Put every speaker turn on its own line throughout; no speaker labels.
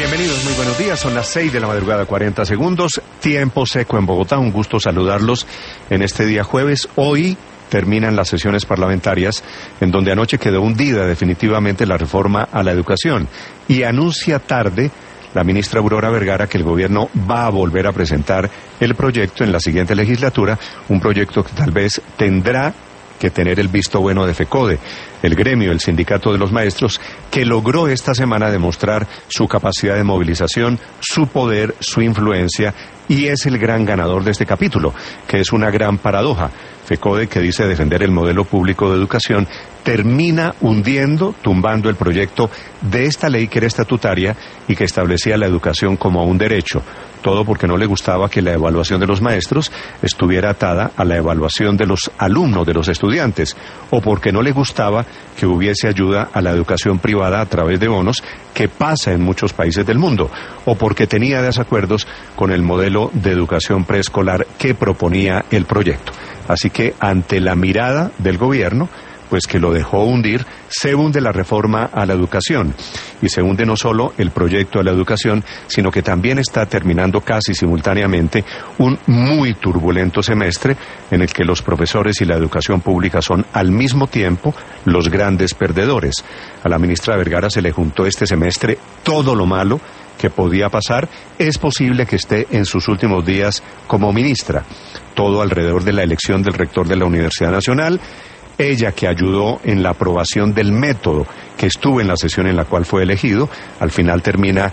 Bienvenidos, muy buenos días. Son las 6 de la madrugada, 40 segundos. Tiempo seco en Bogotá. Un gusto saludarlos en este día jueves. Hoy terminan las sesiones parlamentarias, en donde anoche quedó hundida definitivamente la reforma a la educación. Y anuncia tarde la ministra Aurora Vergara que el gobierno va a volver a presentar el proyecto en la siguiente legislatura, un proyecto que tal vez tendrá que tener el visto bueno de FECODE, el gremio, el sindicato de los maestros, que logró esta semana demostrar su capacidad de movilización, su poder, su influencia, y es el gran ganador de este capítulo, que es una gran paradoja. FECODE, que dice defender el modelo público de educación, termina hundiendo, tumbando el proyecto de esta ley que era estatutaria y que establecía la educación como un derecho. Todo porque no le gustaba que la evaluación de los maestros estuviera atada a la evaluación de los alumnos, de los estudiantes, o porque no le gustaba que hubiese ayuda a la educación privada a través de bonos, que pasa en muchos países del mundo, o porque tenía desacuerdos con el modelo de educación preescolar que proponía el proyecto. Así que ante la mirada del gobierno, pues que lo dejó hundir, se hunde la reforma a la educación. Y se hunde no solo el proyecto de la educación, sino que también está terminando casi simultáneamente un muy turbulento semestre en el que los profesores y la educación pública son al mismo tiempo los grandes perdedores. A la ministra Vergara se le juntó este semestre todo lo malo que podía pasar. Es posible que esté en sus últimos días como ministra. Todo alrededor de la elección del rector de la Universidad Nacional. Ella, que ayudó en la aprobación del método, que estuvo en la sesión en la cual fue elegido, al final termina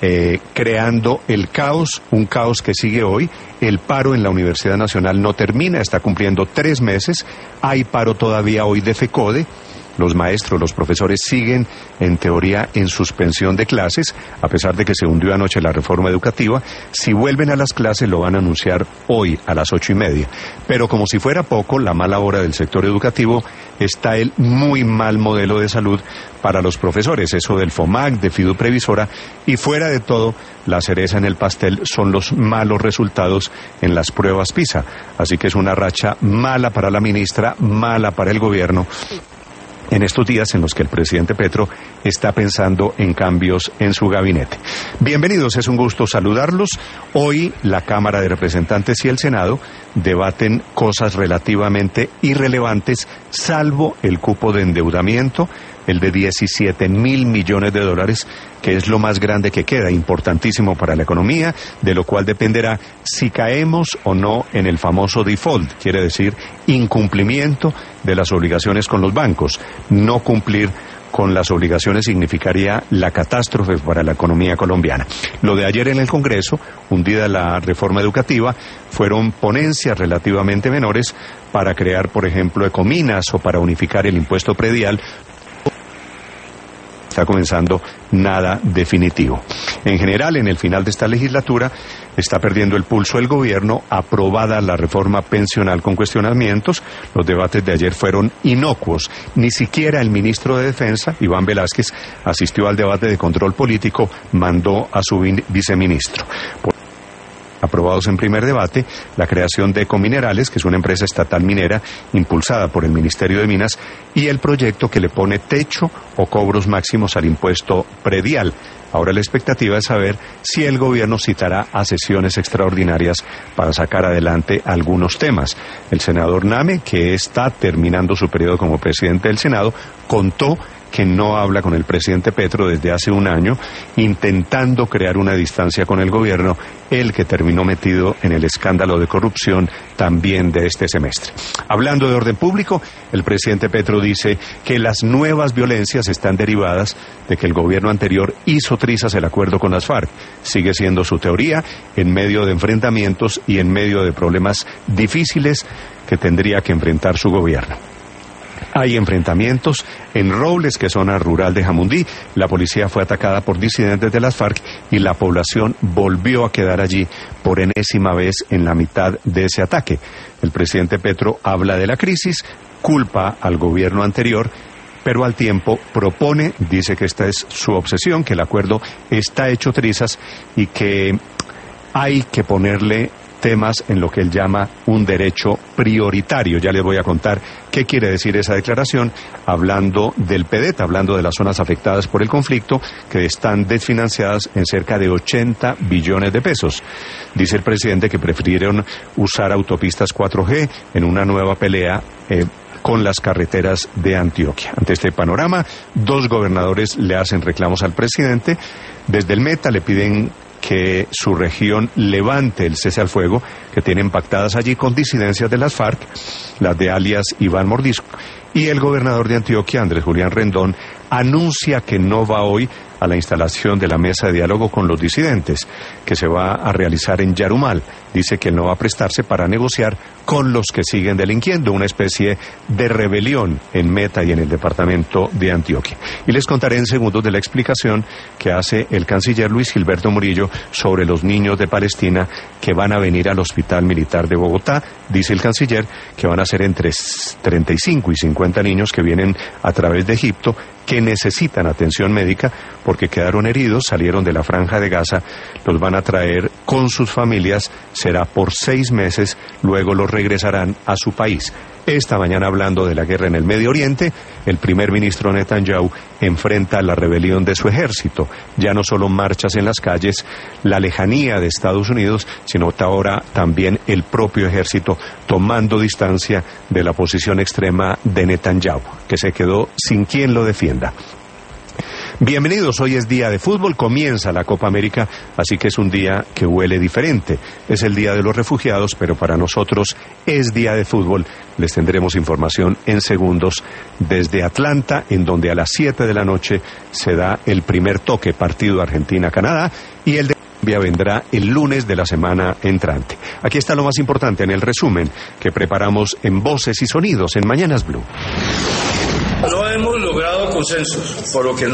creando el caos, un caos que sigue hoy. El paro en la Universidad Nacional no termina, está cumpliendo 3 meses, hay paro todavía hoy de FECODE. Los maestros, los profesores siguen, en teoría, en suspensión de clases, a pesar de que se hundió anoche la reforma educativa. Si vuelven a las clases, lo van a anunciar hoy a las 8:30. Pero como si fuera poco, la mala hora del sector educativo, está el muy mal modelo de salud para los profesores, eso del FOMAC, de Fiduprevisora, y fuera de todo, la cereza en el pastel son los malos resultados en las pruebas PISA. Así que es una racha mala para la ministra, mala para el gobierno, en estos días en los que el presidente Petro está pensando en cambios en su gabinete. Bienvenidos, es un gusto saludarlos. Hoy la Cámara de Representantes y el Senado debaten cosas relativamente irrelevantes, salvo el cupo de endeudamiento, el de 17.000 millones de dólares, que es lo más grande que queda, importantísimo para la economía, de lo cual dependerá si caemos o no en el famoso default, quiere decir incumplimiento de las obligaciones con los bancos. No cumplir con las obligaciones significaría la catástrofe para la economía colombiana. Lo de ayer en el Congreso, hundida la reforma educativa, fueron ponencias relativamente menores para crear, por ejemplo, ecominas o para unificar el impuesto predial. Está comenzando nada definitivo. En general, en el final de esta legislatura, está perdiendo el pulso el gobierno. Aprobada la reforma pensional con cuestionamientos, los debates de ayer fueron inocuos. Ni siquiera el ministro de Defensa, Iván Velázquez, asistió al debate de control político, mandó a su viceministro. Aprobados en primer debate, la creación de Ecominerales, que es una empresa estatal minera impulsada por el Ministerio de Minas, y el proyecto que le pone techo o cobros máximos al impuesto predial. Ahora la expectativa es saber si el gobierno citará a sesiones extraordinarias para sacar adelante algunos temas. El senador Name, que está terminando su periodo como presidente del Senado, contó que no habla con el presidente Petro desde hace un año, intentando crear una distancia con el gobierno, el que terminó metido en el escándalo de corrupción también de este semestre. Hablando de orden público, el presidente Petro dice que las nuevas violencias están derivadas de que el gobierno anterior hizo trizas el acuerdo con las FARC. Sigue siendo su teoría, en medio de enfrentamientos y en medio de problemas difíciles que tendría que enfrentar su gobierno. Hay enfrentamientos en Robles, que es zona rural de Jamundí. La policía fue atacada por disidentes de las FARC y la población volvió a quedar allí por enésima vez en la mitad de ese ataque. El presidente Petro habla de la crisis, culpa al gobierno anterior, pero al tiempo propone, dice que esta es su obsesión, que el acuerdo está hecho trizas y que hay que ponerle temas en lo que él llama un derecho prioritario. Ya les voy a contar qué quiere decir esa declaración, hablando del PEDET, hablando de las zonas afectadas por el conflicto, que están desfinanciadas en cerca de 80 billones de pesos. Dice el presidente que prefirieron usar autopistas 4G en una nueva pelea con las carreteras de Antioquia. Ante este panorama, 2 gobernadores le hacen reclamos al presidente. Desde el Meta le piden que su región levante el cese al fuego que tienen pactadas allí con disidencias de las FARC, las de alias Iván Mordisco. Y el gobernador de Antioquia, Andrés Julián Rendón, anuncia que no va hoy a la instalación de la mesa de diálogo con los disidentes, que se va a realizar en Yarumal. Dice que no va a prestarse para negociar con los que siguen delinquiendo, una especie de rebelión en Meta y en el departamento de Antioquia. Y les contaré en segundos de la explicación que hace el canciller Luis Gilberto Murillo sobre los niños de Palestina que van a venir al Hospital Militar de Bogotá. Dice el canciller que van a ser entre 35 y 50 niños que vienen a través de Egipto, que necesitan atención médica porque quedaron heridos, salieron de la Franja de Gaza, los van a traer con sus familias, será por 6 meses, luego los regresarán a su país. Esta mañana, hablando de la guerra en el Medio Oriente, el primer ministro Netanyahu enfrenta la rebelión de su ejército. Ya no solo marchas en las calles, la lejanía de Estados Unidos, sino ahora también el propio ejército tomando distancia de la posición extrema de Netanyahu, que se quedó sin quien lo defienda. Bienvenidos, hoy es día de fútbol, comienza la Copa América, así que es un día que huele diferente. Es el día de los refugiados, pero para nosotros es día de fútbol. Les tendremos información en segundos desde Atlanta, en donde a las 7 de la noche se da el primer toque, partido Argentina-Canadá, y el de Colombia vendrá el lunes de la semana entrante. Aquí está lo más importante en el resumen que preparamos en Voces y Sonidos en Mañanas Blue.
No hemos logrado consensos, por lo que